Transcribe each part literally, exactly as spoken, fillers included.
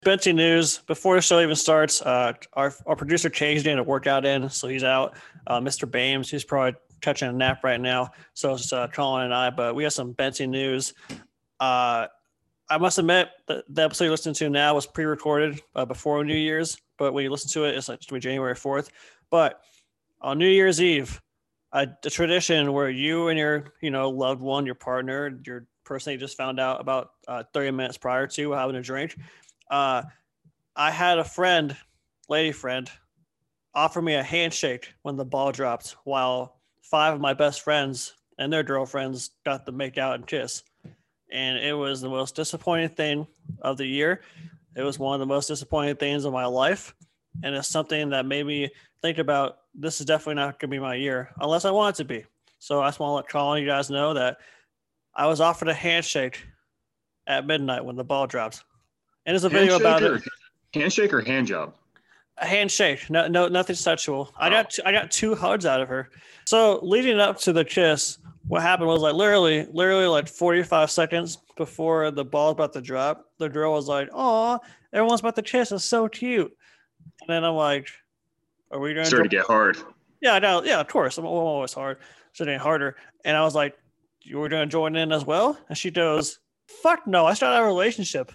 Benty news. Before the show even starts, uh, our our producer changed in a workout in, so he's out. Uh, Mister Bames, he's probably catching a nap right now. So it's uh, Colin and I, but we have some Benty news. Uh, I must admit that the episode you're listening to now was pre-recorded uh, before New Year's, but when you listen to it, it's like it's gonna be January fourth. But on New Year's Eve, a, a tradition where you and your you know loved one, your partner, your person you just found out about uh, thirty minutes prior to having a drink. Uh, I had a friend, lady friend, offer me a handshake when the ball dropped, while five of my best friends and their girlfriends got to make out and kiss. And it was the most disappointing thing of the year. It was one of the most disappointing things of my life. And it's something that made me think about, this is definitely not going to be my year, unless I want it to be. So I just want to let Colin, you guys know that I was offered a handshake at midnight when the ball dropped. And there's a video about or, it. Handshake or hand job? A handshake. No, no, nothing sexual. Oh. I got, I got two hugs out of her. So leading up to the kiss, what happened was like literally, literally like forty-five seconds before the ball was about to drop, the girl was like, "Oh, everyone's about to kiss. It's so cute." And then I'm like, "Are we going to?" Started to get hard. Yeah, no, yeah, of course. I'm always hard. So getting harder. And I was like, "You were going to join in as well?" And she goes, "Fuck no! I started a relationship."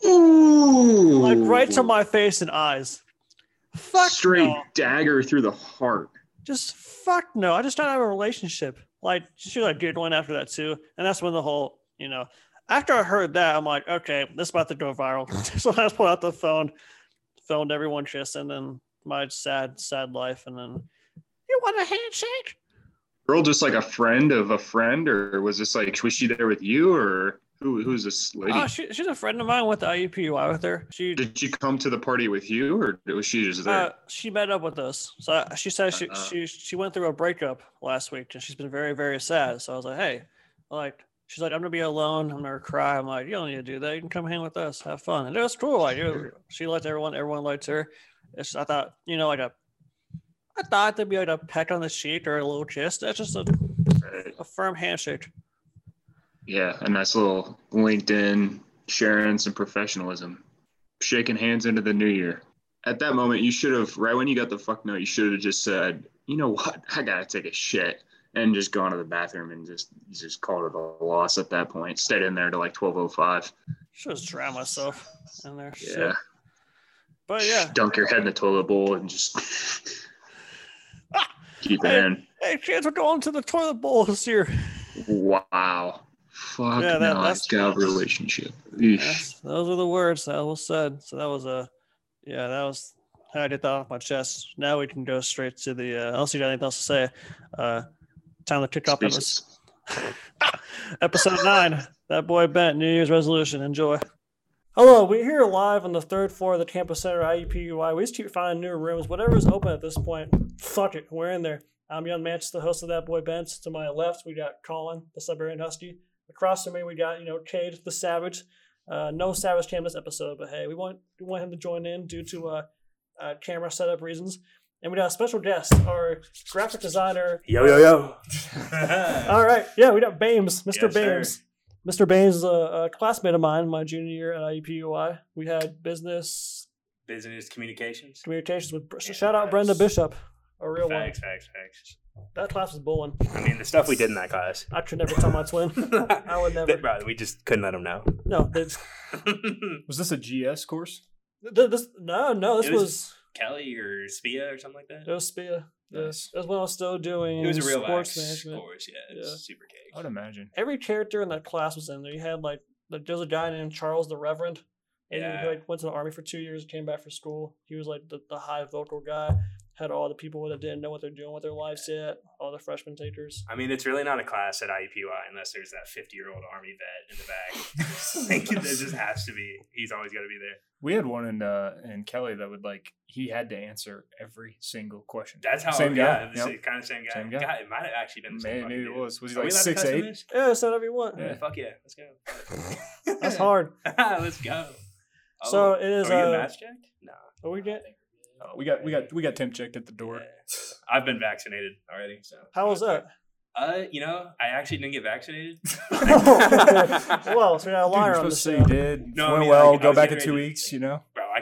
Ooh. Like right to my face and eyes. Fuck Straight no. Dagger through the heart. Just fuck no. I just started a relationship. Like she like giggling after that too. And that's when the whole, you know, after I heard that, I'm like, okay, this is about to go viral. So I just pulled out the phone, filmed everyone kissing, and my sad, sad life. And then, you want a handshake? Girl, just like a friend of a friend, or was this like, was she there with you, or who? Who's this lady? Oh, she, she's a friend of mine. Went to I U P U I with her. She did she come to the party with you, or was she just there? Uh, she met up with us. So I, she said she, uh, she she went through a breakup last week, and she's been very, very sad. So I was like, hey, like, she's like, I'm gonna be alone. I'm gonna cry. I'm like, you don't need to do that. You can come hang with us, have fun. And it was cool. Like, it, she liked everyone. Everyone liked her. It's, I thought, you know, like a, I thought there'd be like a peck on the cheek or a little kiss. That's just a, right. a firm handshake. Yeah, a nice little LinkedIn sharing some professionalism, shaking hands into the new year. At that moment, you should have, right when you got the fuck no, you should have just said, you know what, I gotta take a shit, and just gone to the bathroom and just just called it a loss at that point. Stayed in there to like twelve oh five. Should have drowned myself in there. Yeah. Shit. But yeah. Dunk your head in the toilet bowl and just ah, keep it hey, in. Hey, kids, we're going to the toilet bowl this year. Wow. Fuck yeah, that, no, that's I got a relationship. Those were the words that was said. So that was a, yeah, that was how I did that off my chest. Now we can go straight to the, uh, unless you got anything else to say, uh, time to kick off episode, episode nine. That boy Bent, New Year's resolution. Enjoy. Hello, we're here live on the third floor of the campus center at I U P U I. We just keep finding new rooms. Whatever's open at this point, fuck it, we're in there. I'm Young Manchester, the host of That Boy Bent. To my left, we got Colin, the Siberian Husky. Across from me, we got, you know, Cade, the Savage. Uh, no Savage Cam this episode, but hey, we want we want him to join in due to uh, uh, camera setup reasons. And we got a special guest, our graphic designer. Yo, yo, yo. All right. Yeah, we got Bames, Mister Yes, Bames. sir. Mister Bames is a, a classmate of mine my junior year at I U P U I. We had business... Business communications. Communications with... Yeah, shout out facts. Brenda Bishop, a real Facts, one. facts, facts. That class was bullying. I mean, the stuff we did in that class. I could never tell my twin. I would never. Bro, we just couldn't let him know. No. It's, was this a G S course? this, no, no, this It was, was... Kelly or Spia or something like that. It was Spia. Nice. It was when I was still doing It was a real sports life management. course, yeah. It was Yeah. super cake. I'd imagine. Every character in that class was in there. You had like, like there was a guy named Charles the Reverend, and Yeah. he like went to the army for two years, came back for school. He was like the, the high vocal guy. Had all the people that didn't know what they're doing with their lives yet. All the freshman takers. I mean, it's really not a class at I U P U I unless there's that fifty-year-old Army vet in the back. Like, there just has to be. He's always got to be there. We had one in uh, in Kelly that would like he had to answer every single question. That's how. Same yeah, guy. the yep. kind of same guy. Same guy. God, it might have actually been the same. Man, fucking maybe dude. it was. Was he Are we like allowed to six cuss in eight? this? Yeah, say whatever you want. Yeah. Fuck yeah, let's go. That's hard. Let's go. Oh, So it is. Are we Uh, getting match checked? No. are we get? Oh, we got we got we got temp checked at the door. Yeah. I've been vaccinated already. So How was that? Uh, you know, I actually didn't get vaccinated. Well, so we got a Dude, liar you're on supposed the to say show. you did. No, I Went mean, well. like, I go was back in getting two ready to- weeks. You know.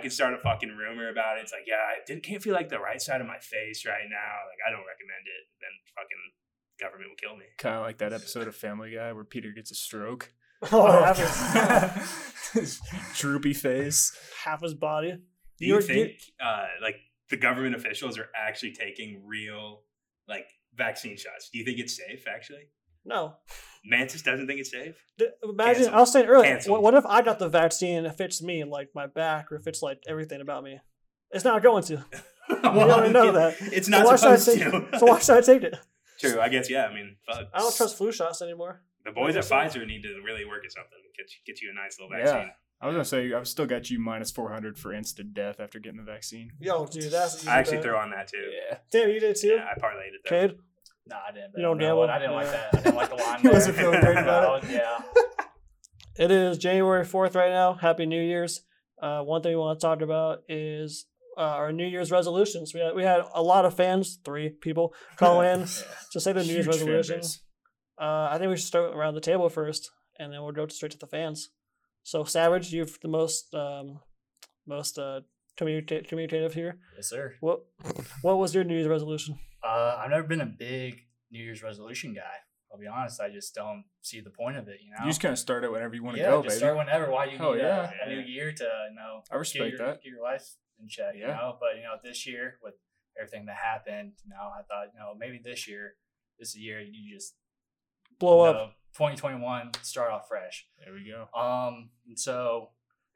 can start a fucking rumor about it. It's like, yeah, I didn't, can't feel like the right side of my face right now. Like, I don't recommend it. Then fucking government will kill me. Kind of like that episode of Family Guy where Peter gets a stroke. Oh, half his, Droopy face. half his body. Do you You're- think uh, like the government officials are actually taking real like vaccine shots? Do you think it's safe? Actually, No. Mantis doesn't think it's safe. Th- Imagine, Canceled. I was saying earlier, Canceled. what, what if I got the vaccine and it fits me, like my back, or fits like everything about me? It's not going to. You already know that. It's So not why should I supposed take, to. So why should I take it? True. I guess. Yeah. I mean, fuck. I don't trust flu shots anymore. The boys at I guess so. Pfizer need to really work at something. Get you, get you a nice little Yeah. vaccine. I was going to say, I've still got you minus four hundred for instant death after getting the vaccine. Yo, dude, that's easy. I actually bet. throw on that too. Yeah. Damn, you did too? Yeah, I parlayed it though. Cade? Nah, I didn't. You don't know gamble? it. I didn't like Yeah. that. I didn't like the line. He there. wasn't feeling great about No, Yeah. It is January fourth right now. Happy New Year's. Uh, one thing we want to talk about is uh, our New Year's resolutions. We had, we had a lot of fans, three people, call in Yeah. to say their New Year's Huge fan resolutions. base. Uh, I think we should start around the table first, and then we'll go straight to the fans. So, Savage, you've the most um, most uh, communica- communicative here. Yes, sir. What what was your New Year's resolution? Uh, I've never been a big New Year's resolution guy. I'll be honest. I just don't see the point of it. You know. You just kind of start it whenever you want to yeah, go, just baby. start whenever. Why you Hell need yeah. a, a new year to you know? I respect get your, that. Get your life in check. You Yeah. know, but you know, this year with everything that happened, you know, I thought, you know, maybe this year, this year, you just Blow you up. know, twenty twenty-one, start off fresh. There we go. Um, and so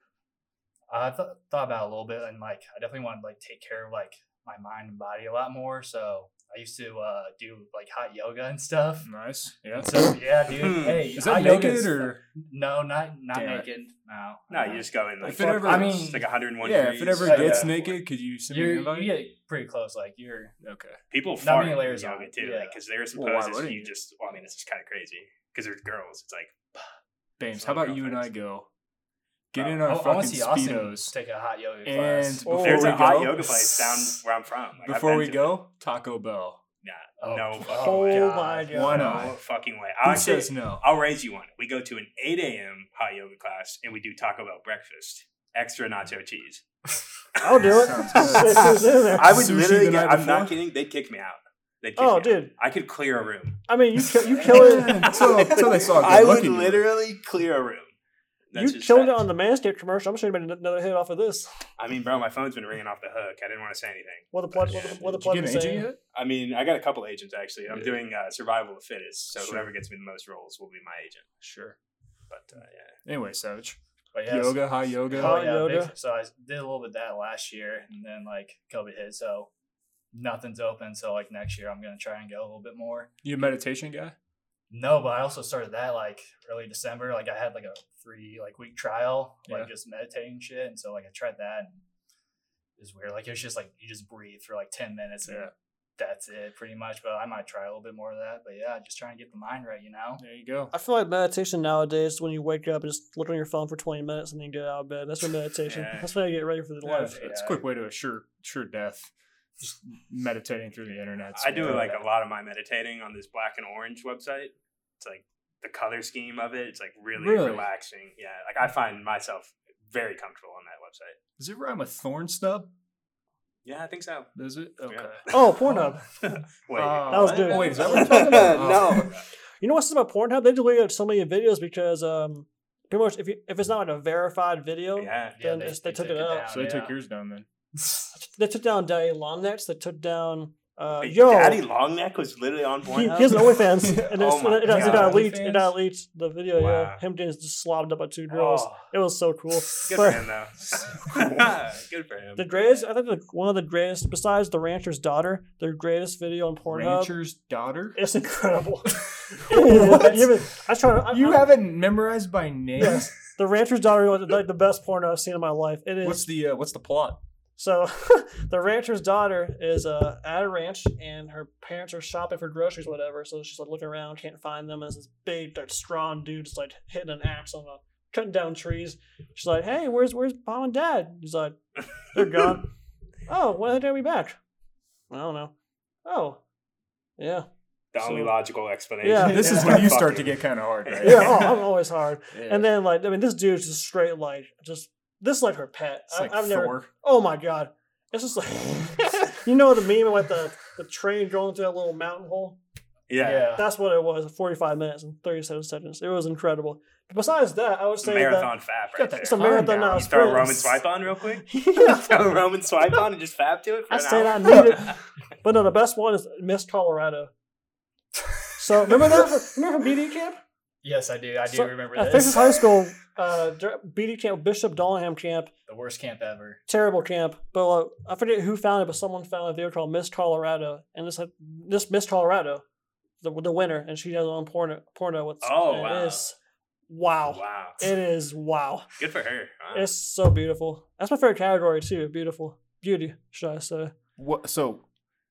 I th- thought about it a little bit, and like I definitely want to like take care of like my mind and body a lot more. So I used to uh, do like hot yoga and stuff. Nice. Yeah. So yeah, dude. Hey, Is hot that yoga naked is- or? no? Not not Damn it. naked. No. No, you just go in like If it ever- I mean, it's like one hundred one Yeah, degrees. if it ever Yeah, gets yeah. naked, could you send me You're, an invite? you get pretty close. Like you're. Okay. People Not fart many in layers yoga on it, too, yeah. like because there's some Well, why poses wouldn't you you? just. Well, I mean, it's just kind of crazy because there's girls. It's like Bames, Some how about you and I girlfriends. go? Get Uh, in I, our I want fucking to see Austin speedos. take a hot yoga And class. before there's we a hot go, yoga place down where I'm from. Like, I've Before been we to go, Taco Bell. Nah, Oh, no oh fucking Oh way. God. my god. Why No not? fucking way. Who I'll, actually, says no? I'll raise you one. We go to an eight a.m. hot yoga class and we do Taco Bell breakfast, extra nacho cheese. I'll do it. Sounds good. It's in there. I would Sushi literally. the Get, night I'm before? not kidding. They'd kick me out. They'd kick Oh, me out. dude. I could clear a room. I mean, you kill, you kill it. until, until they saw. I good would looking you. literally clear a room. That's You just killed it facts. on the Manscaped commercial. I'm sure you made another hit off of this. I mean, bro, my phone's been ringing off the hook. I didn't want to say anything. What the plug? Yeah. What the, what the Did plug you was get an agent saying? yet? I mean, I got a couple agents actually. I'm Yeah. doing uh, survival of fittest, so Sure. whoever gets me the most roles will be my agent. Sure. But uh, yeah, Anyway, Savage. But yeah, Yoga, hot yoga. Oh Hot yeah, yoga. big- so I did a little bit of that last year, and then like COVID hit, so nothing's open. So like next year, I'm gonna try and go a little bit more. You a meditation guy? No, but I also started that like early December. Like I had like a free like week trial, like Yeah. just meditating shit, and so like I tried that. And it was weird. Like it was just like you just breathe for like ten minutes, and Yeah. that's it pretty much. But I might try a little bit more of that. But yeah, just trying to get the mind right, you know. There you go. I feel like meditation nowadays, when you wake up and just look on your phone for twenty minutes and then get out of bed, that's your meditation. Yeah. That's when you get ready for the Yeah, life. it's a Yeah. quick way to a sure, sure death. Just meditating through the internet. I do Yeah. like a lot of my meditating on this black and orange website. It's like the color scheme of it. It's like really, Really? relaxing. Yeah, like I find myself very comfortable on that website. Does it rhyme with thorn stub? Yeah, I think so. Does it? Okay. Yeah. Oh, Pornhub. Wait, Uh, That was good. Wait, is that what you're talking about? no. You know what's about Pornhub? They deleted so many videos because um, pretty much if you, if it's not like a verified video, Yeah. Then it's- they took it out. down, So they yeah. took yours down then. they took down Daddy Longnecks. They took down uh, Wait, yo. Daddy Longneck was literally on He, Pornhub. he has an OnlyFans, and it's, Oh my it, got, it God. got leaked. OnlyFans? It got leaked. The video, yeah, Wow. him getting just slobbed up by two girls. Oh, It was so cool. good But- for him though. Good for him. The greatest, I think, the, one of the greatest, besides the rancher's daughter, the greatest video on Pornhub. Rancher's daughter? It's incredible. What? You haven't- I try to. I, You I, haven't memorized by name? Yes. The rancher's daughter was like the best porno I've seen in my life. It is. What's the uh, what's the plot? So the rancher's daughter is uh, at a ranch, and her parents are shopping for groceries, whatever. So she's like looking around, can't find them. And this big, like, strong dude just like hitting an axe on a cutting down trees. She's like, "Hey, where's where's mom and dad?" He's like, "They're gone." "Oh, when are they gonna be back?" "I don't know." "Oh, yeah, The only So- logical explanation. Yeah. This is Yeah. when you start to get kind of hard, right? yeah." Oh, I'm always hard. Yeah. And then like I mean, this dude's just straight like just this is like her pet. It's I, like I've never. Thor. Oh my god, it's just like you know the meme of like the the train going through that little mountain hole. Yeah. That's what it was. Forty-five minutes and thirty-seven seconds. It was incredible. But besides that, I would say Marathon that fap yeah, right there. it's a marathon now. You throw a Roman swipe on real quick? Yeah. Throw a Roman swipe on and just fap to it for I an say hour? that I need it. But no, the best one is Miss Colorado. So remember that? From, remember from B D camp? Yes, I do. I do So, remember at this. Fisher High School, uh, B D camp, Bishop Dollingham camp, The worst camp ever. terrible camp. But uh, I forget who found it, but someone found it. They were called Miss Colorado, and this had this Miss Colorado, the the winner, and she has her own porno porno with. Oh, and wow. It is, wow. Wow. It is wow. Good for her. Wow. It's so beautiful. That's my favorite category too. Beautiful beauty, should I say? What? So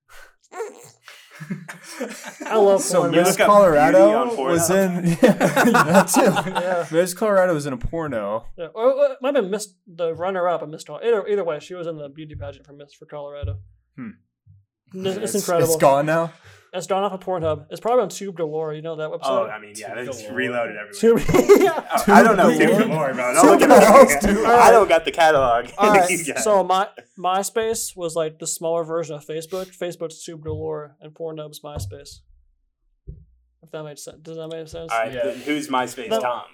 I love so porn. You Miss look up beauty on Colorado Pornhub? was in yeah, that too. Yeah. Miss Colorado was in a porno. Yeah. Or, or it might have been Miss the runner up of Miss Colorado. Either, either way, she was in the beauty pageant for Miss for Colorado. Hmm. It's, it's incredible. It's gone now. It's gone off of Pornhub. It's probably on Tube Galore. You know that website? Oh, I mean, yeah, Tube it's galore. reloaded everywhere. Tube. Yeah. Oh, I don't know Tube Tube galore. galore, bro. Don't look at me. I don't got the catalog. All right. You got- So my MySpace was like the smaller version of Facebook. Facebook's Tube Galore, and Pornhub's MySpace. If that makes sense. Does that make sense? All right, Yeah. th- who's MySpace No. Tom?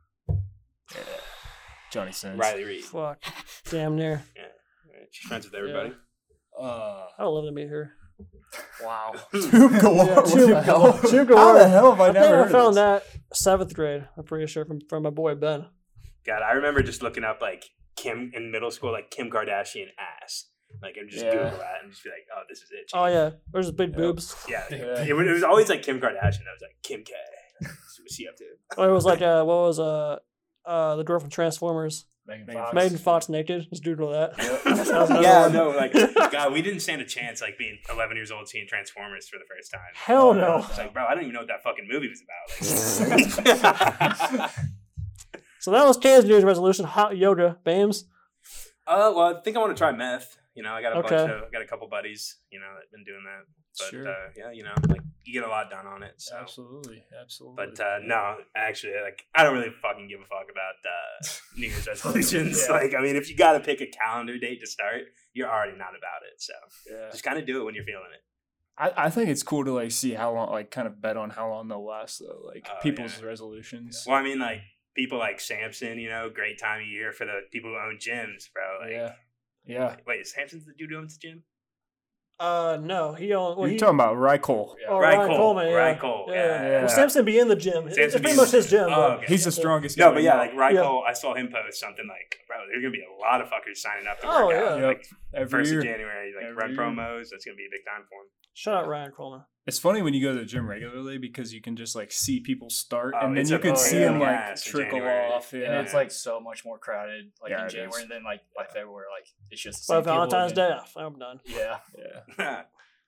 Johnny Sins. Riley Reid. Fuck. Damn near. She's friends with everybody. Uh, I would love to meet her. wow. Tube galore. Yeah, What Tube, the hell? Tube How Galore. the hell have I, I never think I heard of found this? that seventh grade. I'm pretty sure from from my boy Ben. God, I remember just looking up like Kim in middle school, like Kim Kardashian ass. Like, and just Yeah. Google that and just be like, oh, this is it. Oh yeah, there's big Yep. boobs. Yeah, Yeah. It, was, it was always like Kim Kardashian. I was like, Kim K. What's she up to? Or it was like uh, what was uh, uh the girl from Transformers, Megan Megan Fox. Megan Fox naked. Just Google that. That was another Yeah, one. no, like, God, we didn't stand a chance like being eleven years old seeing Transformers for the first time. Hell no. It's like, bro, I don't even know what that fucking movie was about. Like, So that was Kay's New Year's resolution: hot yoga, Bames. uh, well, I think I want to try meth. You know, I got a Okay. bunch of, I got a couple buddies, you know, that been doing that. But Sure. uh, yeah, you know, like you get a lot done on it. So. Absolutely, absolutely. But uh, no, actually, like I don't really fucking give a fuck about uh, New Year's resolutions. Yeah. Like, I mean, if you got to pick a calendar date to start, you're already not about it. So yeah. just kind of do it when you're feeling it. I, I think it's cool to like see how long, like kind of bet on how long they'll last though. Like Oh, people's yeah. resolutions. Well, I mean, like people like Samson, you know, great time of year for the people who own gyms, bro. Like, yeah, yeah. wait, is Samson's the dude who owns the gym? Uh, no, he owned. Well, You're he, talking about Rycole. Yeah. oh, Ryan Ryan Cole, Coleman. Yeah. Ryan Cole, Yeah. yeah. Yeah. Well, Samson be in the gym. It's Samson be pretty in much the- his gym. Oh, but- okay. He's the Yeah. strongest. No, guy but I yeah, know. like Ryan Yeah. Cole, I saw him post something like, bro, there's gonna be a lot of fuckers signing up to Oh, work yeah. out. Yep. Like Every first year. of January, like Every run year. promos. That's gonna be a big time for him. Shout out Ryan Coleman. It's funny when you go to the gym regularly because you can just like see people start Oh, and then it's you a can pain see in them the like ass in trickle January. off. Yeah. And it's like so much more crowded, like Yeah, in it January, is. and then like by February, like it's just the By same people Valentine's Day, again. I'm done. Yeah, yeah.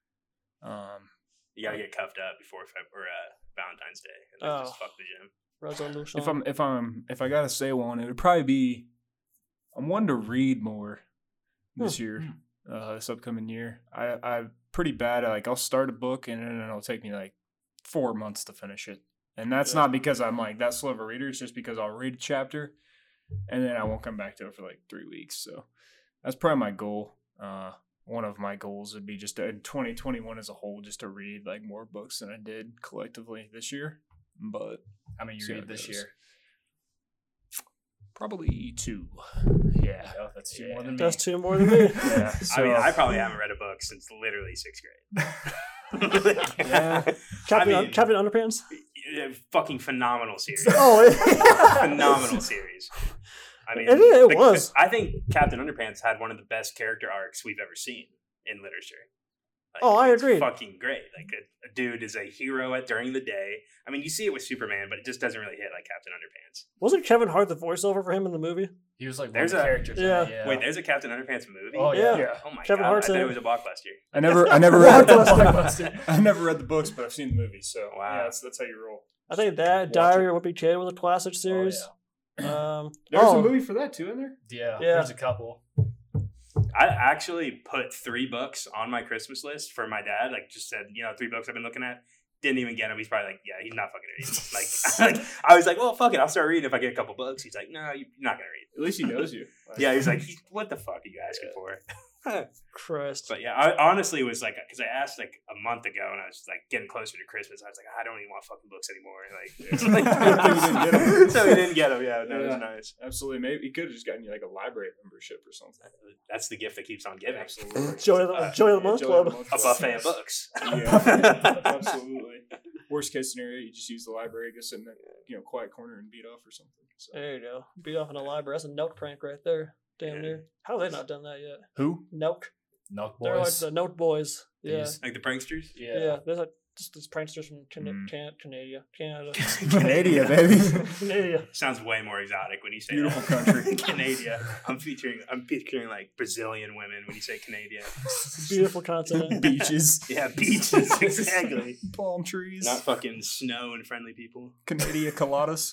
Um, You gotta get cuffed up before Feb- or, uh, Valentine's Day, and then Oh. just fuck the gym. Resolution. if I'm if I'm if I gotta say one, it would probably be I'm one to read more this Hmm. year, uh, this upcoming year. I I'm pretty bad at like I'll start a book and then it'll take me like four months to finish it, and that's Yeah. not because I'm like that slow of a reader. It's just because I'll read a chapter and then I won't come back to it for like three weeks. So that's probably my goal. Uh, one of my goals would be just to, in twenty twenty-one as a whole, just to read like more books than I did collectively this year. But how many you See how read it this goes. year? probably two. Yeah. Yeah, that's two Yeah. more than me. That's two more than me. Yeah. So, I mean, I probably haven't read a book since literally sixth grade. Yeah. Captain, I mean- Captain Underpants. Yeah, fucking phenomenal series. Oh, it- Phenomenal series. I mean, It is, it the- was. I think Captain Underpants had one of the best character arcs we've ever seen in literature. Like, Oh, I it's agree. Fucking great. Like a, a dude is a hero at during the day. I mean, you see it with Superman, but it just doesn't really hit like Captain Underpants. Wasn't Kevin Hart the voiceover for him in the movie? He was like There's one of the a- characters. in yeah. it, yeah. Wait, there's a Captain Underpants movie. Oh Yeah. yeah. yeah. Oh my Kevin god! Hart's I thought in it it. was a blockbuster. I never, I never read. Blockbuster. I never read the books, but I've seen the movie. So Wow. yeah, that's, that's how you roll. I think that Watch Diary it. of a Wimpy Kid was a classic series. Oh, Um, There was oh, a movie for that too in there. yeah. Yeah. There's a couple. I actually put three books on my Christmas list for my dad. Like, just said, you know, three books I've been looking at. Didn't even get him. He's probably like, yeah, he's not fucking reading. Like, like I was like, well, fuck it. I'll start reading if I get a couple books. He's like, no, you're not going to read. At least he knows you. Yeah, he's like, what the fuck are you asking for? Christ. But yeah, I honestly was like, because I asked like a month ago and I was like getting closer to Christmas. I was like, I don't even want fucking books anymore. Like, Yeah. so he didn't get them. Yeah, no, Yeah. it was nice. Absolutely. Maybe he could have just gotten you like a library membership or something. That's the gift that keeps on giving. Absolutely. Joy of the, Uh, Joy of the Month Joy Club. of the Month A Club. buffet of books. Yeah, absolutely. Worst case scenario, you just use the library, go sit in that you know quiet corner and beat off or something. So. There you go. Beat off in a library. That's a Note prank right there. Damn Yeah. near. How have they not done that yet? Who? Note. Milk They're like boys. the Note boys. Yeah. These- Like the pranksters. Yeah. yeah. There's like just these pranksters from Can- Mm. Can- Canada. Canada. Canada, baby. Canada. Sounds way more exotic when you say Beautiful that. country. Canada. I'm featuring. I'm picturing like Brazilian women when you say Canadian. Beautiful continent. Beaches, Yeah, beaches exactly. palm trees, Not fucking snow and friendly people. Canada coladas.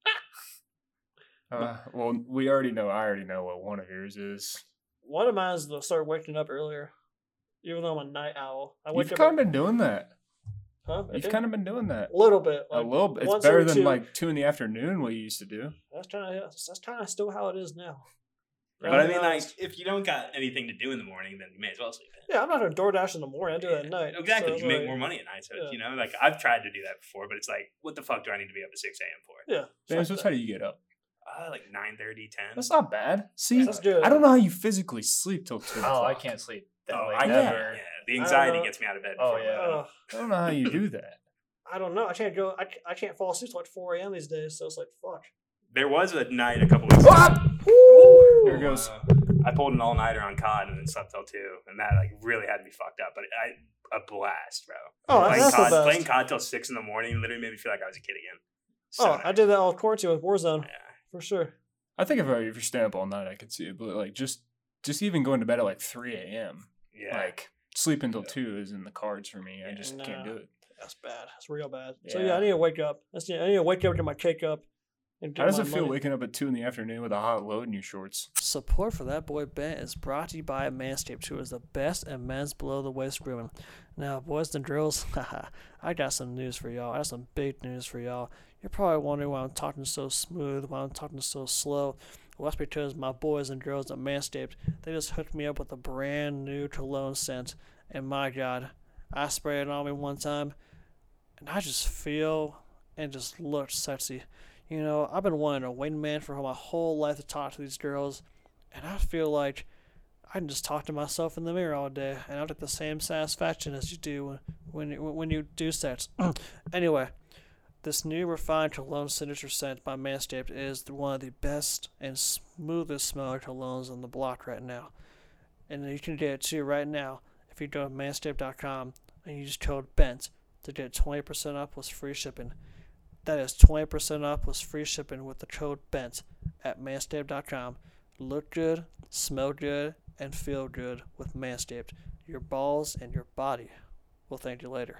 Uh, well, we already know. I already know what one of yours is. One of mine is to start waking up earlier. Even though I'm a night owl. I wake You've up kind of been doing that. Huh? I You've did? kind of been doing that. A little bit. A Like, little bit. It's once better every than two- like two in the afternoon. What you used to do. That's kind of that's kind of still how it is now. But I To be mean, like, honest. if you don't got anything to do in the morning, then you may as well sleep in. Yeah, I'm not gonna DoorDash in the morning. I do that at night. Exactly. So you it's make like- more money at night. So, yeah. you know, like, I've tried to do that before, but it's like, what the fuck do I need to be up at six a.m. for? Yeah. James, fuck what that. time do you get up? Uh, like nine thirty, ten. That's not bad. See, That's good. I don't know how you physically sleep till two. Oh, I o'clock. can't sleep that Oh, late. I Yeah. can't. Never. Yeah, the anxiety know. gets me out of bed. Oh, before yeah. I go. Ugh, I don't know how you do that. I don't know. I can't go. I, ca- I can't fall asleep till like four a.m. these days. So it's like fuck. There was a night a couple weeks ago. There it goes. Uh, I pulled an all nighter on C O D and then slept till two, and that like really had me fucked up. But I a blast, bro. Oh, playing that's C O the D, best. playing C O D till six in the morning literally made me feel like I was a kid again. So Oh, I nice. did that all quarantine with Warzone Yeah. for sure. I think if I if you're staying up all night, I could see it. But like just just even going to bed at like three a.m. Yeah. Like sleep until two is in the cards for me. I Yeah. just Nah. can't do it. That's bad. That's real bad. So yeah, Yeah. I need to wake up. That's I need to wake up, get my cake up. And How get does my it feel money. waking up at two in the afternoon with a hot load in your shorts? Support for That Boy Bent is brought to you by Manscaped, who is the best in men's below the waist grooming. Now, boys and girls, haha, I got some news for y'all. I got some big news for y'all. You're probably wondering why I'm talking so smooth, why I'm talking so slow. Well, that's because my boys and girls at Manscaped, they just hooked me up with a brand new cologne scent. And my God, I sprayed it on me one time, and I just feel and just look sexy. You know, I've been wanting a wingman for my whole life to talk to these girls, and I feel like I can just talk to myself in the mirror all day, and I'll get the same satisfaction as you do when you, when you do sex. Anyway, this new refined cologne signature scent by Manscaped is one of the best and smoothest smelling colognes on the block right now. And you can get it too right now if you go to manscaped dot com and use code BENT to get twenty percent off plus free shipping. That is twenty percent off plus free shipping with the code BENT at manscaped dot com. Look good, smell good, and feel good with Manscaped. Your balls and your body will thank you later.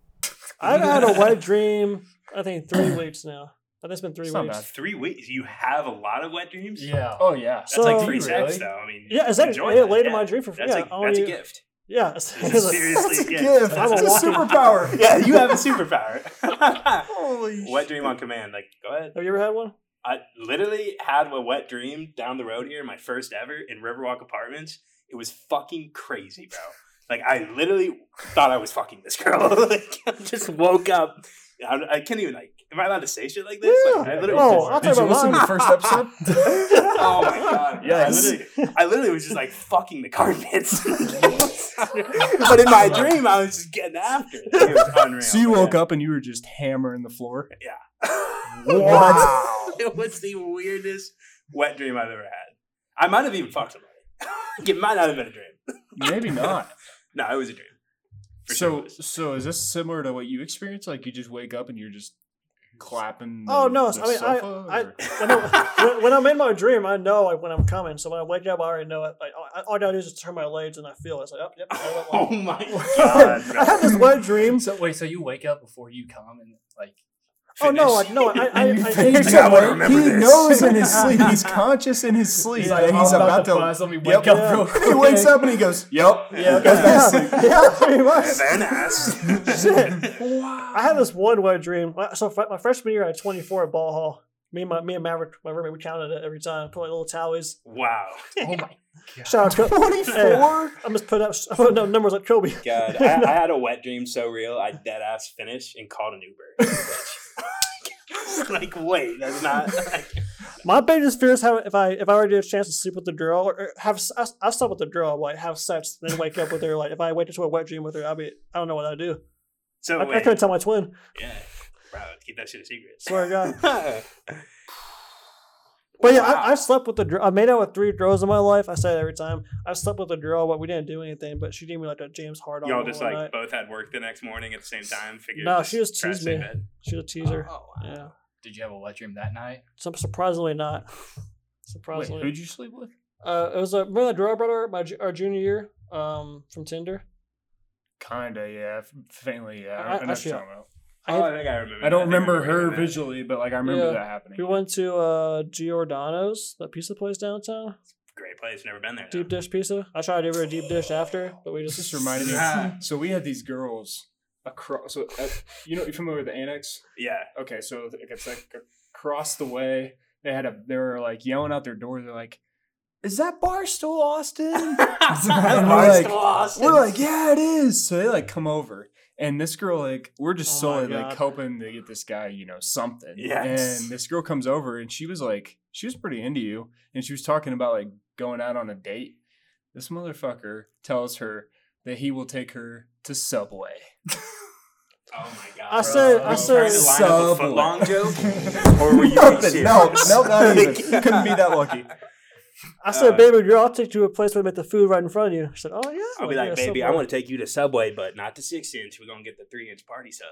I've had a wet dream, I think, three weeks now. I think it's been three It's not weeks. bad. Three weeks. You have a lot of wet dreams? Yeah. Oh yeah. That's So- like free Really? sex, though. I mean, Yeah, is that enjoy it that, laid in yeah. my dream for free? That's, Yeah, a, I wanna that's a use- gift. Yeah, It's seriously a gift. gift. I'm That's a a walking- superpower. Yeah, you have a superpower. Holy Wet dream on command. Like, go ahead. Have you ever had one? I literally had a wet dream down the road here, my first ever in Riverwalk Apartments. It was fucking crazy, bro. Like, I literally thought I was fucking this girl. Like, I just woke up. I, I can't even, like, am I allowed to say shit like this? Like, I Yeah. literally Oh, just- I'll Did talk you about listen to mine. the first episode? Oh my god! Yeah, I Yes. literally, I literally was just like fucking the carpets. But in my dream, I was just getting after it. It was unreal. So you but woke yeah. up and you were just hammering the floor. Yeah. What? It was the weirdest wet dream I've ever had. I might have even fucked somebody. It might not have been a dream. Maybe not. No, it was a dream. For sure So it was. so is this similar to what you experienced? Like you just wake up and you're just clapping. The, Oh no! the I mean, I, sofa, I or- when, I when, when I'm in my dream, I know like when I'm coming. So when I wake up, I already know it. Like all, all I gotta do is just turn my legs, and I feel it. It's like, oh, yep. I went Oh long. my god! I had this wet dream. So wait, so you wake up before you come and like Oh no, I, no, I, I, I, And you I, think I, so, gotta right? remember He this. knows in his sleep. He's conscious in his sleep He's that like, he's I'm about, about to. to buzz. Let me wake Yep. up real quick. He wakes up and he goes, "Yep." Yeah. Goes back to sleep. yeah, pretty much. Very nice. Shit. I had this one wet dream. So fr- my freshman year, I had twenty-four at ball hall. Me and my me and Maverick, my roommate, we counted it every time. Put like little tallies. Wow. Oh my god. Shout out to twenty-four? Hey, I must put up I put no numbers like Kobe. God, I, I had a wet dream so real. I dead ass finished and called an Uber. Like, wait, that's not. Like, My biggest fear is how if I if I were to get a chance to sleep with the girl or have I, I slept with the girl, like have sex, then wake up with her. Like if I wake into a wet dream with her, I'll be I don't know what I'd do. so I, wait, I couldn't tell my twin. yeah, bro, keep that shit a secret. Swear to God. But yeah, I, I've slept with the girl. I made out with three girls in my life. I say it every time. I've slept with a girl, but we didn't do anything. But she gave me like a James Harden. Y'all just like both had work the next morning at the same time. Figured No, just she just crash teased in me. bed. She was a teaser. Oh, wow. Yeah. Did you have a wet dream that night? So surprisingly not. Wait, Surprisingly. who'd you sleep with? Uh, it was a remember that girl brother my ju- our junior year um from Tinder. Kinda, yeah. f- Faintly, yeah. I, I- I know what you're actually, talking about. I Oh, had- I think I remember. I don't think remember her hearing that. visually, but like I remember Yeah. that happening. We went to uh Giordano's, that pizza place downtown. Great place. Never been there. Deep dish pizza. I tried to give her a deep dish after, but we This just just reminded me. Ah. So we had these girls across. So uh, you know, you familiar with the annex? Yeah. Okay, so it's like across the way. They had a. They were like yelling out their door. They're like, "Is that Barstool Austin?" And we're like, we're like, "Yeah, it is." So they like come over, and this girl like, we're just Oh my solely like God. hoping to get this guy, you know, something. Yes. And this girl comes over, and she was like, she was pretty into you, and she was talking about like going out on a date. This motherfucker tells her that he will take her to Subway. Oh my god. I said- Were I you said- trying to line up a Subway. footlong joke, or were you being Nothing. serious? No, no, not even. Couldn't be that lucky. I said, Uh, baby girl, I'll take you to a place where they make the food right in front of you. She said, oh yeah. I'll be yeah, like, baby, I Subway." want to take you to Subway, but not the six inch. We're gonna get the three inch party sub.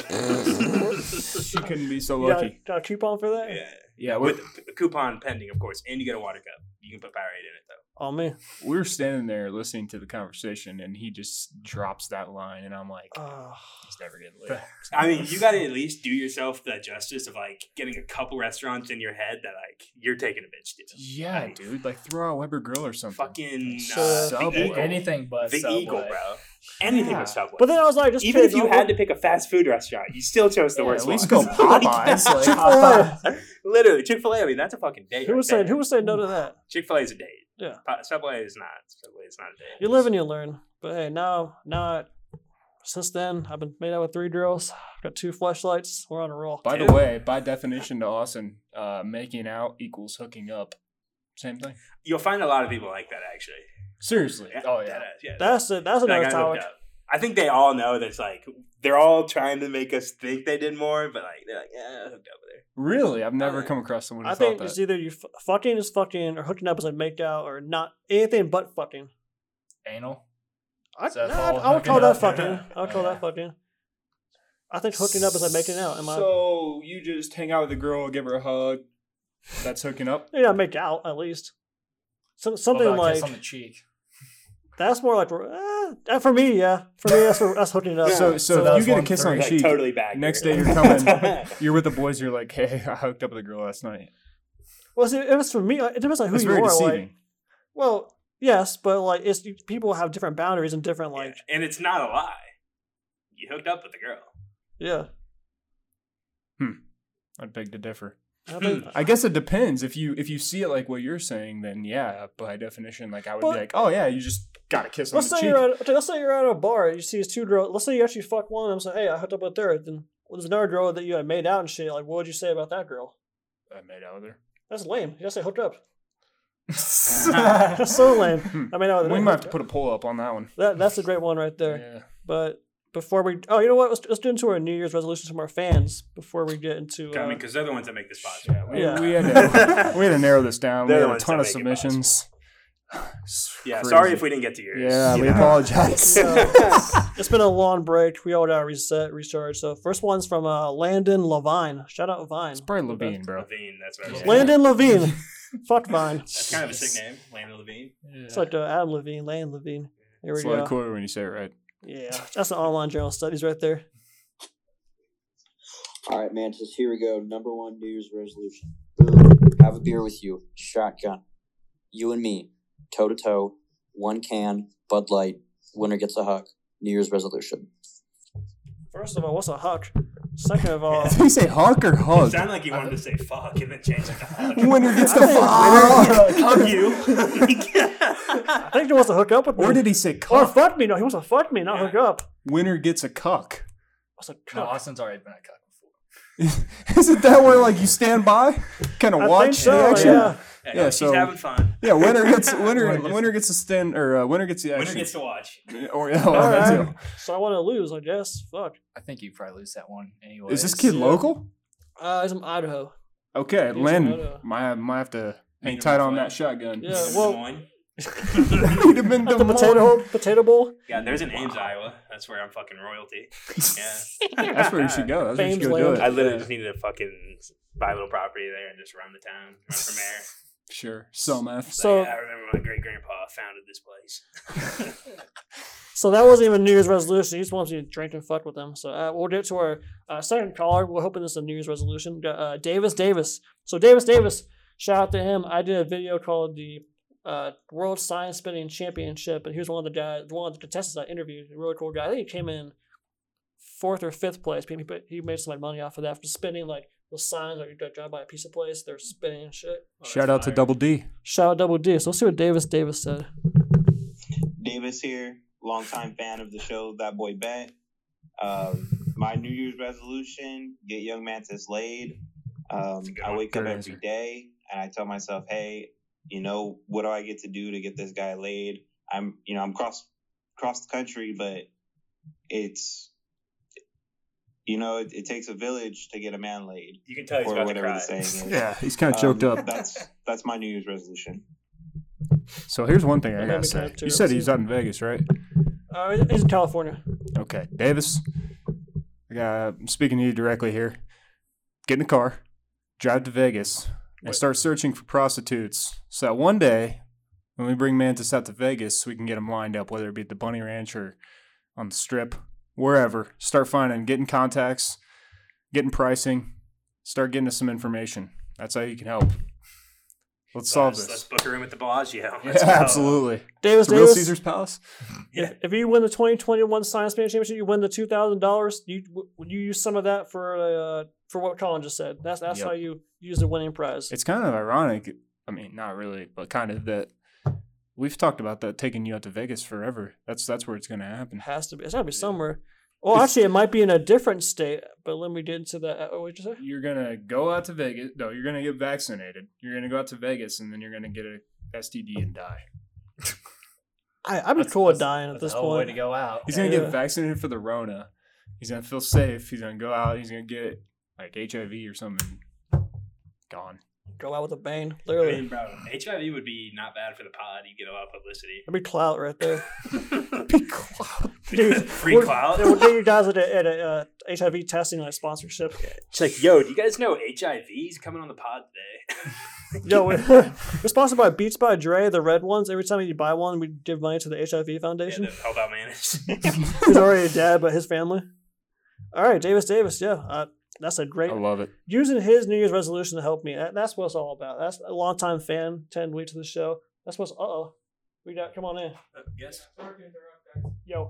She couldn't be so You got, lucky. got a coupon for that? Yeah, Yeah, we with a coupon pending, of course, and you get a water cup. You can put Powerade in it though. Oh me. we were standing there listening to the conversation, and he just drops that line, and I'm like, Oh. he's never getting laid. I mean, you got to at least do yourself the justice of like getting a couple restaurants in your head that like you're taking a bitch to. Yeah, Like, dude. Like throw out Weber Grill or something. Fucking So- uh, Subway. the Eagle. Anything but The Subway. Eagle, bro. Anything Yeah. but Subway. But then I was like, just Even pick if you one. had to pick a fast food restaurant, you still chose the Yeah, worst at least one. go Popeyes. Like, Chick-fil-A. Literally, Chick Fil A. I mean, that's a fucking date. Who right would say there. who would say no to that? Chick Fil A is a date. Yeah. Pa- Subway is not. Subway is not a date. You live and you learn. But hey, now now I- since then I've been made out with three girls. Got two fleshlights. We're on a roll. by Two. the way, by definition to Austin, uh, making out equals hooking up. Same thing. You'll find a lot of people like that actually. Seriously. Oh, yeah. That is, yeah. That's it. That's Like, another I hooked topic. up. I think they all know that's like they're all trying to make us think they did more, but like they're like, yeah, I hooked up with her. Really? I've never Uh, come across someone who I thought think that. it's either you f- fucking is fucking or hooking up is like make out or not anything but fucking. Anal. I, Is that nah, called I would call hooking that up? fucking. I would call that fucking. I think hooking up is like making out. Am I? So you just hang out with a girl, give her a hug. That's hooking up. Yeah, make out at least. Some What something about a like kiss on the cheek. that's more like uh, uh, for me. Yeah, for me that's for, that's hooking up. So, so, So if that you was get a one kiss three. on the Like cheek, totally back. next day you're coming, you're with the boys, you're like, hey, I hooked up with a girl last night. Well, see, if it's for me, it depends on who That's you very are. deceiving. Like, well, yes, but like it's people have different boundaries and different Yeah, like and it's not a lie. You hooked up with the girl. yeah. I'd beg to differ. I think, I guess it depends. If you if you see it like what you're saying, then yeah, by definition, like I would But- be like, oh yeah, you just got a kiss on let's the say cheek. you're at okay, let's say you're at a bar. You see these two girls. Let's say you actually fuck one of them. Say, hey, I hooked up with her. Then well, there's another girl that you had made out and shit. Like, what would you say about that girl? I made out with her. That's lame. You just say hooked up. That's so lame. I mean, I We might have to put a poll up on that one. that. That's a great one right there. Yeah. But before we, oh, you know what? Let's let's do into our New Year's resolutions from our fans before we get into. I Uh, mean, because they're the ones that make this podcast. Yeah, we, Yeah. we had to we had to narrow this down. They're we the had a ones ton that of make it submissions. It's Yeah, crazy. sorry if we didn't get to yours. Yeah, You we know? apologize. it's been a long break. We all got to reset, recharge. So first one's from uh, Landon Levine. Shout out Vine. It's probably Levine, bro. Levine, that's what I was Yeah. saying. Landon Levine. Fuck Vine. That's kind of a sick name, Landon Levine. It's like uh, Adam Levine, Landon Levine. Here we It's a lot go. cooler when you say it right. Yeah, that's an online journal studies right there. All right, Mantis, here we go. Number one New Year's resolution. Boom. Have a beer with you. Shotgun. You and me. Toe to toe. One can. Bud Light. Winner gets a hug. New Year's resolution. First of all, what's a huck? Second of all, Did he say hunk or It hug? sounded like he wanted to say fuck and then change it to hug. Winner gets the I think- fuck. Hug you. I think he wants to hook up with me. Or did he say Or cuck? fuck me? No, he wants to fuck me, not Yeah. hook up. Winner gets a cuck. What's a No, cuck? Austin's already been at cuck before. Isn't that where like you stand by, kind of I watch think so, the action? yeah. Yeah, Yeah, no, so- she's having fun. Yeah, winner gets winner Winner gets- winner gets to stand or uh, winner gets the Winner action. gets to watch. Or yeah, All that right. too. So I want to lose, I guess. Fuck. I think you probably lose that one anyway. Is this kid Yeah. local? Uh, he's from Idaho. Okay, He's Landon. Idaho. Might might have to hang him tight off on that. that shotgun. Yeah, Des well- Moines. Meet him in At Des the Moines. potato potato bowl. Yeah, there's an Ames, Iowa. That's where I'm fucking royalty. Yeah. That's where you should go. That's where you should go do Fame's it. I literally just needed to fucking buy a little property there and just run the town, run for mayor. Sure. So meth. So- So, yeah, I remember my great grandpa founded this place. So that wasn't even a New Year's resolution. He just wants you to drink and fuck with them. So uh, we'll get to our uh, second caller. We're hoping this is a New Year's resolution. We got, uh, Davis Davis. So Davis Davis, shout out to him. I did a video called the uh, World Science Spinning Championship, and he was one of the guys, one of the contestants I interviewed. A really cool guy. I think he came in fourth or fifth place. He he made some like money off of that for spinning like those signs like you got drive by a piece of place. They're spinning and shit. Shout out to Double D. Shout out Double D. So let's see what Davis Davis said. Davis here, longtime fan of the show, That Boy Bet. Um, my New Year's resolution, get Young Mantis laid. Um, That's a good I one. wake Good up answer. every day and I tell myself, hey, you know, what do I get to do to get this guy laid? I'm, you know, I'm cross across the country, but it's, you know, it, it takes a village to get a man laid, You can tell he's or about to whatever cry. the saying is. Yeah, he's kind of choked Um, up. That's that's my New Year's resolution. So here's one thing I That gotta made me say. kinda You said too. he's out in Vegas, right? Uh, he's in California. Okay, Davis. I got, I'm speaking to you directly here. Get in the car, drive to Vegas, and start searching for prostitutes. So that one day, when we bring Mantis out to Vegas, we can get him lined up, whether it be at the Bunny Ranch or on the Strip, wherever. Start finding, getting contacts, getting pricing, start getting us some information. That's how you can help. Let's solve let's, this. Let's book a room at the Bellagio. Yeah, Let's go. absolutely. Davis It's a real Davis. Caesar's Palace. If, if you win the twenty twenty-one Science Spinning Championship, you win the two thousand dollars. You would you use some of that for uh, for what Colin just said? That's that's Yep. how you use the winning prize. It's kind of ironic. I mean, not really, but kind of that we've talked about that taking you out to Vegas forever. That's that's where it's going to happen. It has to be. It's got to be somewhere. Well, actually, it might be in a different state. But let me get into that. Oh, what did you say? You're gonna go out to Vegas. No, you're gonna get vaccinated. You're gonna go out to Vegas, and then you're gonna get a S T D and die. I I'd be That's- cool with that's- dying at that's this a hell of a way point. to go out. He's gonna Yeah. get vaccinated for the Rona. He's gonna feel safe. He's gonna go out. He's gonna get like H I V or something. Gone. Go out with a bang. I Literally, mean, bro, H I V would be not bad for the pod. You get a lot of publicity. that'd be clout right there. Free we'll- clout. yeah, We'll get you guys at a, at a uh, H I V testing like sponsorship. It's like, yo, do you guys know H I V's coming on the pod today? Yo, we're, we're sponsored by Beats by Dre, the red ones. Every time you buy one, we give money to the H I V yeah, Foundation. to help out manage. He's already dead, but his family. All right, Davis Davis, yeah, uh, that's a great I love it. using his New Year's resolution to help me. That, that's what it's all about. That's a longtime fan, ten weeks of the show. That's what's. Uh oh, we got. Come on in, yes. yo.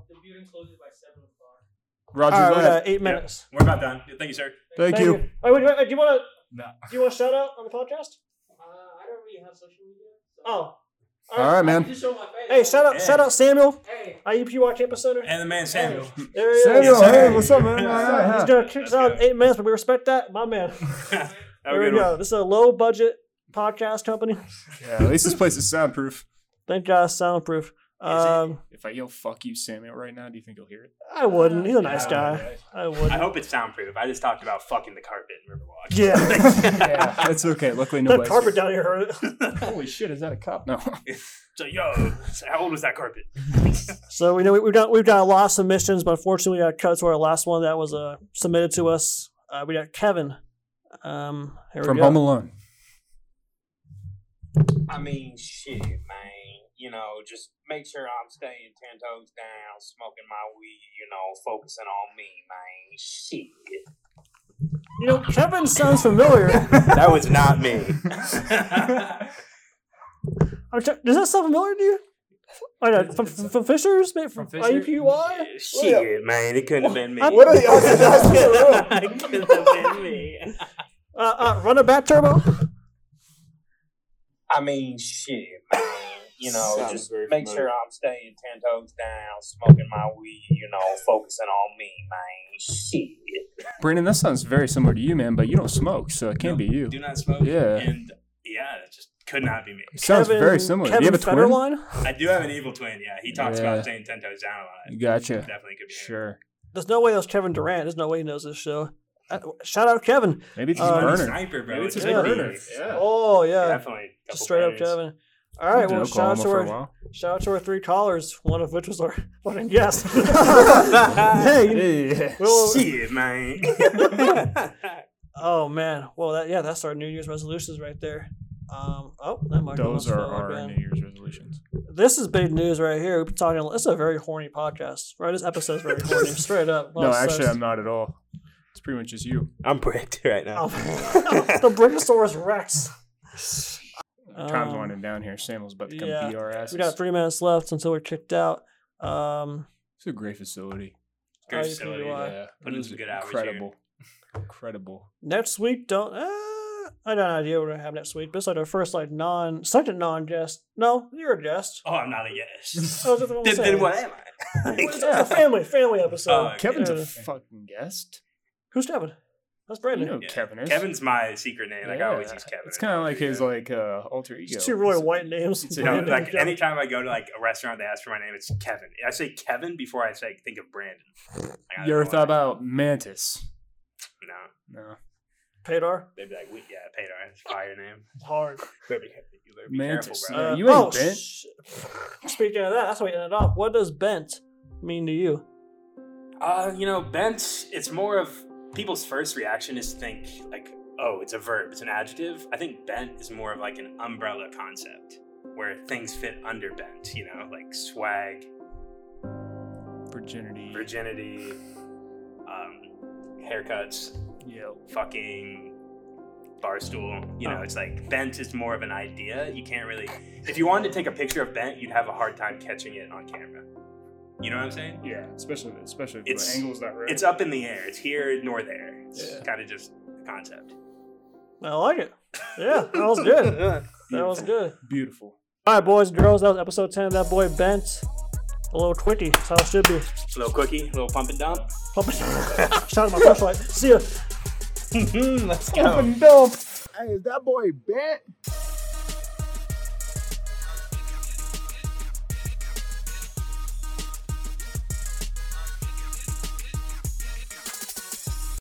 Roger All right, we that. got eight minutes. We're about done. Thank you, sir. Thank, you. Oh, wait, wait, wait, do you want to? No. Do you want to shout out on the podcast? Uh, I don't really have social media. So Oh, All right, man. Just show my face. hey, shout out, Hey. shout out Samuel, Hey. I U P Y Campus Center. And the man Samuel. There he is. Samuel, Yes, sir. hey, what's up, man? Yes, All sir. right, He's huh? gonna kick us That's out in good. eight minutes, but we respect that, my man. Have a There we good go. one. This is a low budget podcast company. Yeah, at least this place is soundproof. Thank God, soundproof. Um, If I yell "fuck you, Samuel" right now, do you think he'll hear it? I wouldn't. He's a nice Yeah, guy. okay. I wouldn't. I hope it's soundproof. I just talked about fucking the carpet in Riverwalk. Yeah. Yeah, that's okay. Luckily, That nobody. carpet down here hurt. Holy shit! Is that a cop? No. So, yo, so how old was that carpet? So we know we- we've got we've got a lot of submissions, but unfortunately we got cut to our last one that was uh, submitted to us. Uh, we got Kevin. Um, here From we go. Home Alone. I mean, shit, man. You know, just make sure I'm staying ten toes down, smoking my weed, you know, focusing on me, man. Shit. You know, Kevin sounds familiar. That was not me. I'm try- Does that sound familiar to you? I know, from, from, from Fishers, maybe from From Fisher? I P Y. Shit, man, it couldn't have been me. What are the odds of that? It couldn't have been me. Uh, uh, run it back, Turbo. I mean, shit, man. You know, Sounds just very make familiar. sure I'm staying ten toes down, smoking my weed, you know, focusing on me, man. Shit. Brandon, that sounds very similar to you, man, but you don't smoke, so it can't be you. Do not smoke. Yeah. And yeah, it just could not be me. It sounds Kevin- very similar. Kevin Do you have a twin? Federline? I do have an evil twin, yeah. He talks Yeah. about staying ten toes down a lot. Gotcha. Definitely could be him. Sure. There's no way that's Kevin Durant. There's no way he knows this show. Uh, shout out Kevin. Maybe it's Uh, his He's a burner. sniper, bro. Maybe it's It his could burner. be. Yeah. Oh yeah, Definitely. just Couple straight up bangers. Kevin. All right, Lived in well, shout out Oklahoma to for a our while. shout out to our three callers. One of which was our fucking guest. hey, Hey. well, Shit, man. oh man, well that yeah, that's our New Year's resolutions right there. Um, oh, that might Those are our New Year's resolutions. This is big news right here. We've been talking. This is a very horny podcast, right? This episode is very horny, straight up. No, actually, I'm not at all. It's pretty much just you. I'm bricked right now. Oh, the Brachiosaurus Rex. Time's Um, winding down here. Samuel's about to come yeah. beat our asses. We got three minutes left until we're kicked out. Um, It's a great facility. Great I P Y. facility. Yeah, Put in it was some good hours incredible. Incredible. Next week, don't. Uh, I don't have an idea what I have next week, but it's like our first like non, second non guest. No, you're a guest. Oh, I'm not a guest. Oh, that's what I'm then, saying. then what am I? It's a family, family episode. Oh, okay. Kevin's Yeah. a fucking guest. Who's Kevin? That's You Brandon. know Yeah. Kevin is. Kevin's my secret name. Like I always Yeah. use Kevin. It's kind of like his like uh, alter ego. It's two really white names. You know, Brandon and like Kevin. anytime I go to like a restaurant, they ask for my name. It's Kevin. I say Kevin before I say think of Brandon. Like, I You don't ever know thought why. about Mantis? No, No. Pedar. they'd be like, we, yeah, Pedar. It's a fire name. Hard. Better be, you better be Mantis. careful, bro. Yeah, you ain't oh, bent. sh- Speaking of that, that's how we ended off. What does bent mean to you? Uh, you know, bent. It's more of people's first reaction is to think like, oh, it's a verb, it's an adjective. I think bent is more of like an umbrella concept where things fit under bent. You know, like swag, Virginity. virginity, um, haircuts, Yeah. fucking barstool. You know, Oh. it's like bent is more of an idea. You can't really. If you wanted to take a picture of bent, you'd have a hard time catching it on camera. You know what I'm saying? Yeah, especially especially if It's- the angle's not right. It's up in the air. It's here nor there. It's Yeah. kind of just the concept. I like it. Yeah, that was good. That was good. Beautiful. All right, boys and girls, that was episode ten of That Boy Bent. A little quickie. That's how it should be. A little quickie, a little pump and dump. Pump it. Shout out my flashlight. See ya. Let's Pump and dump. Hey, is that boy bent?